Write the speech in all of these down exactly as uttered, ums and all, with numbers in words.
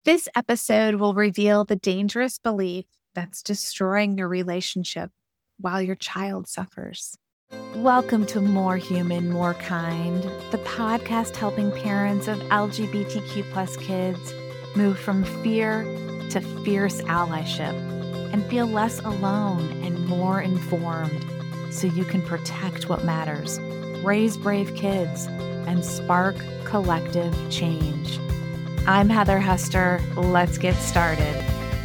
This episode will reveal the dangerous belief that's destroying your relationship while your child suffers. Welcome to More Human, More Kind, the podcast helping parents of L G B T Q plus kids move from fear to fierce allyship and feel less alone and more informed so you can protect what matters, raise brave kids, and spark collective change. I'm Heather Hester. Let's get started.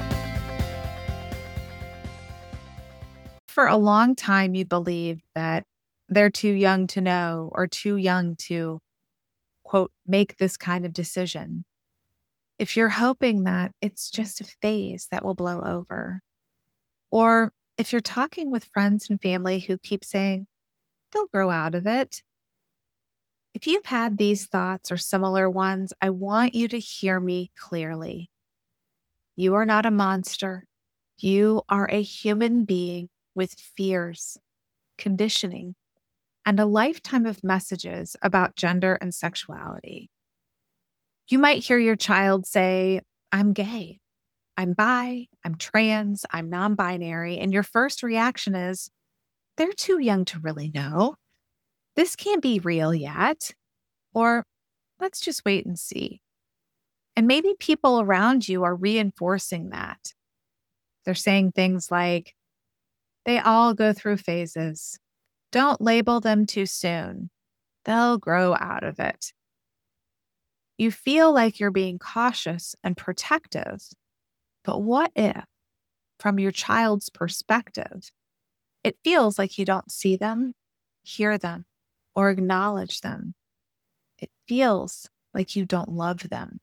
For a long time, you believed that they're too young to know or too young to, quote, make this kind of decision. If you're hoping that it's just a phase that will blow over, or if you're talking with friends and family who keep saying, they'll grow out of it. If you've had these thoughts or similar ones, I want you to hear me clearly. You are not a monster. You are a human being with fears, conditioning, and a lifetime of messages about gender and sexuality. You might hear your child say, I'm gay, I'm bi, I'm trans, I'm non-binary, and your first reaction is, they're too young to really know. This can't be real yet. Or let's just wait and see. And maybe people around you are reinforcing that. They're saying things like, they all go through phases. Don't label them too soon. They'll grow out of it. You feel like you're being cautious and protective. But what if, from your child's perspective, it feels like you don't see them, hear them, or acknowledge them? It feels like you don't love them.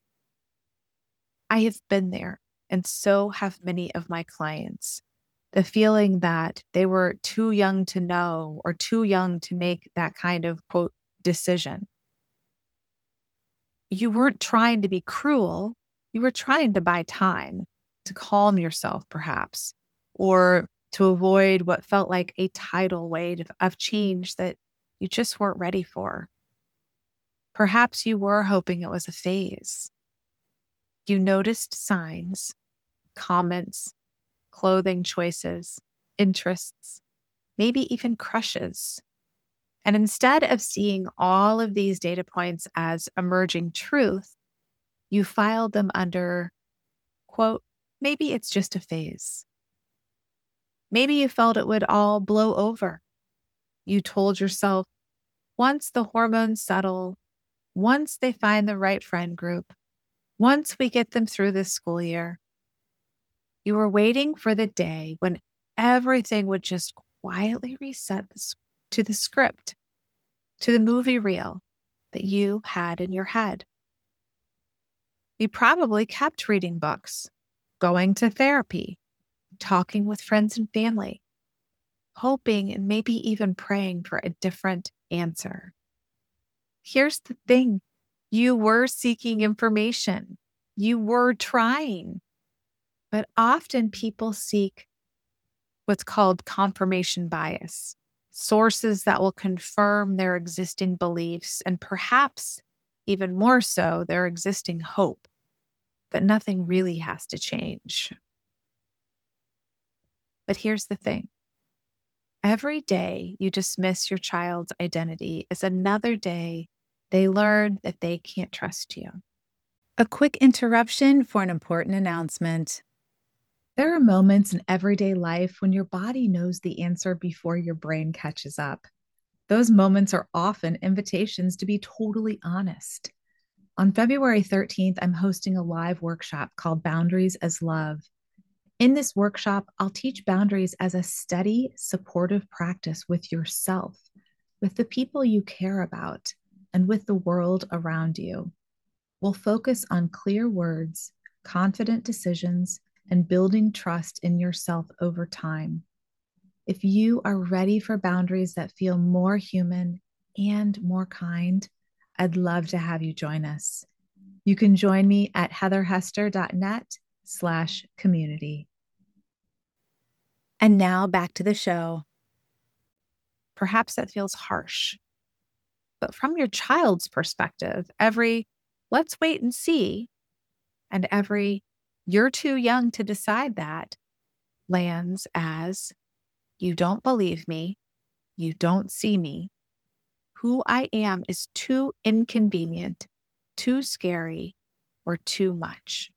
I have been there, and so have many of my clients. The feeling that they were too young to know or too young to make that kind of, quote, decision. You weren't trying to be cruel. You were trying to buy time, to calm yourself, perhaps, or to avoid what felt like a tidal wave of, of change that you just weren't ready for. Perhaps you were hoping it was a phase. You noticed signs, comments, clothing choices, interests, maybe even crushes. And instead of seeing all of these data points as emerging truth, you filed them under, quote, maybe it's just a phase. Maybe you felt it would all blow over. You told yourself, once the hormones settle, once they find the right friend group, once we get them through this school year, you were waiting for the day when everything would just quietly reset to the script, to the movie reel that you had in your head. You probably kept reading books, going to therapy, talking with friends and family, hoping and maybe even praying for a different answer. Here's the thing. You were seeking information. You were trying. But often people seek what's called confirmation bias, sources that will confirm their existing beliefs and perhaps even more so, their existing hope that nothing really has to change. But here's the thing. Every day you dismiss your child's identity is another day they learn that they can't trust you. A quick interruption for an important announcement. There are moments in everyday life when your body knows the answer before your brain catches up. Those moments are often invitations to be totally honest. On February thirteenth, I'm hosting a live workshop called Boundaries as Love. In this workshop, I'll teach boundaries as a steady, supportive practice with yourself, with the people you care about, and with the world around you. We'll focus on clear words, confident decisions, and building trust in yourself over time. If you are ready for boundaries that feel more human and more kind, I'd love to have you join us. You can join me at heatherhester.net slash community. And now back to the show. Perhaps that feels harsh, but from your child's perspective, every let's wait and see And every "you're too young to decide that" lands as "you don't believe me, you don't see me, who I am is too inconvenient, too scary, or too much."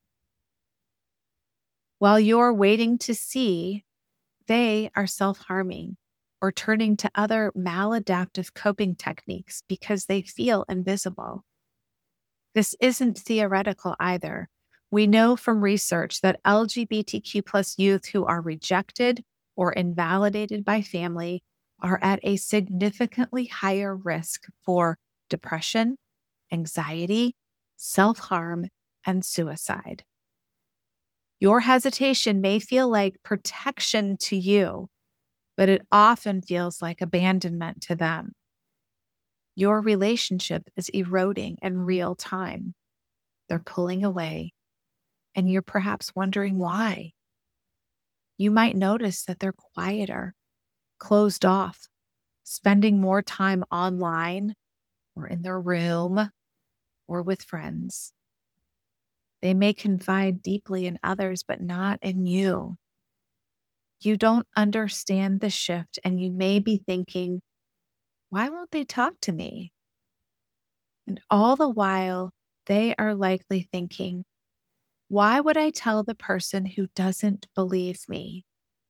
While you're waiting to see, they are self-harming or turning to other maladaptive coping techniques because they feel invisible. This isn't theoretical either. We know from research that L G B T Q plus youth who are rejected or invalidated by family are at a significantly higher risk for depression, anxiety, self-harm, and suicide. Your hesitation may feel like protection to you, but it often feels like abandonment to them. Your relationship is eroding in real time. They're pulling away, and you're perhaps wondering why. You might notice that they're quieter, closed off, spending more time online or in their room or with friends. They may confide deeply in others, but not in you. You don't understand the shift, and you may be thinking, why won't they talk to me? And all the while, they are likely thinking, why would I tell the person who doesn't believe me?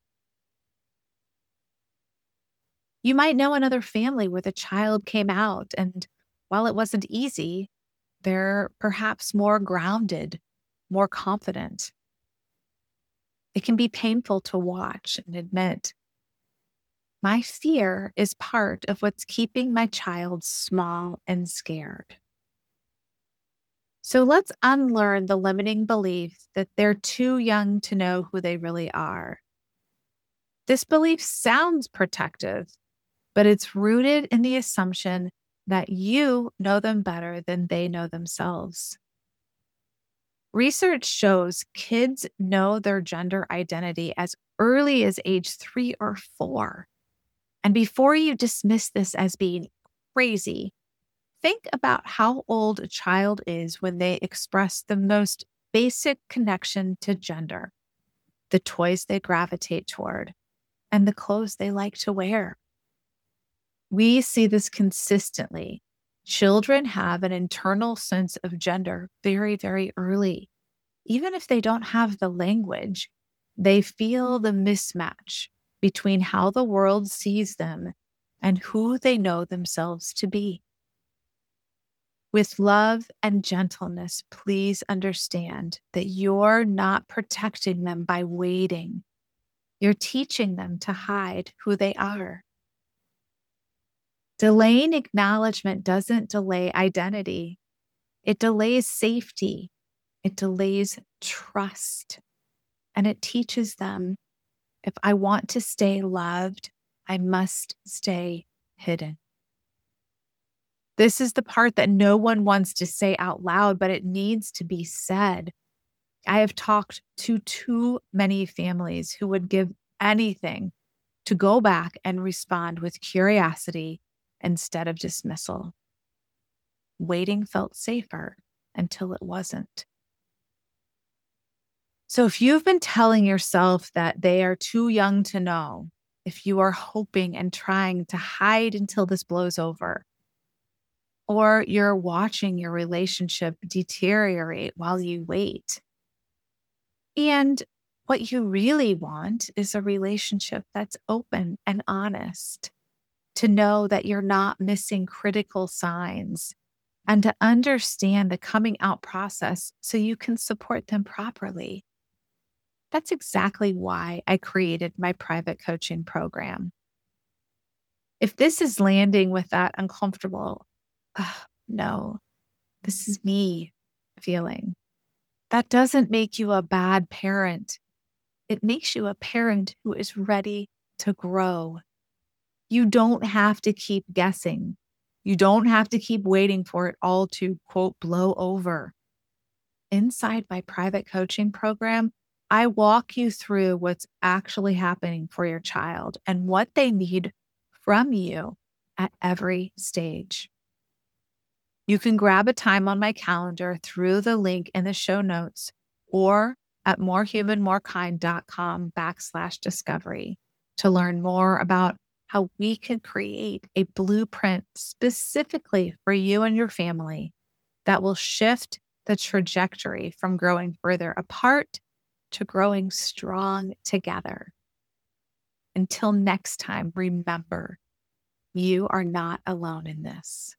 You might know another family where the child came out, and while it wasn't easy, they're perhaps more grounded, more confident. It can be painful to watch and admit, my fear is part of what's keeping my child small and scared. So let's unlearn the limiting belief that they're too young to know who they really are. This belief sounds protective, but it's rooted in the assumption that you know them better than they know themselves. Research shows kids know their gender identity as early as age three or four. And before you dismiss this as being crazy, think about how old a child is when they express the most basic connection to gender, the toys they gravitate toward, and the clothes they like to wear. We see this consistently. Children have an internal sense of gender very, very early. Even if they don't have the language, they feel the mismatch between how the world sees them and who they know themselves to be. With love and gentleness, please understand that you're not protecting them by waiting. You're teaching them to hide who they are. Delaying acknowledgement doesn't delay identity. It delays safety. It delays trust. And it teaches them, if I want to stay loved, I must stay hidden. This is the part that no one wants to say out loud, but it needs to be said. I have talked to too many families who would give anything to go back and respond with curiosity instead of dismissal. Waiting felt safer until it wasn't. So if you've been telling yourself that they are too young to know, if you are hoping and trying to hide until this blows over, or you're watching your relationship deteriorate while you wait, and what you really want is a relationship that's open and honest, to know that you're not missing critical signs, and to understand the coming out process so you can support them properly. That's exactly why I created my private coaching program. If this is landing with that uncomfortable, "Ugh, no, this is me" feeling, that doesn't make you a bad parent. It makes you a parent who is ready to grow. You don't have to keep guessing. You don't have to keep waiting for it all to, quote, blow over. Inside my private coaching program, I walk you through what's actually happening for your child and what they need from you at every stage. You can grab a time on my calendar through the link in the show notes or at morehumanmorekind.com backslash discovery to learn more about how we can create a blueprint specifically for you and your family that will shift the trajectory from growing further apart to growing strong together. Until next time, remember, you are not alone in this.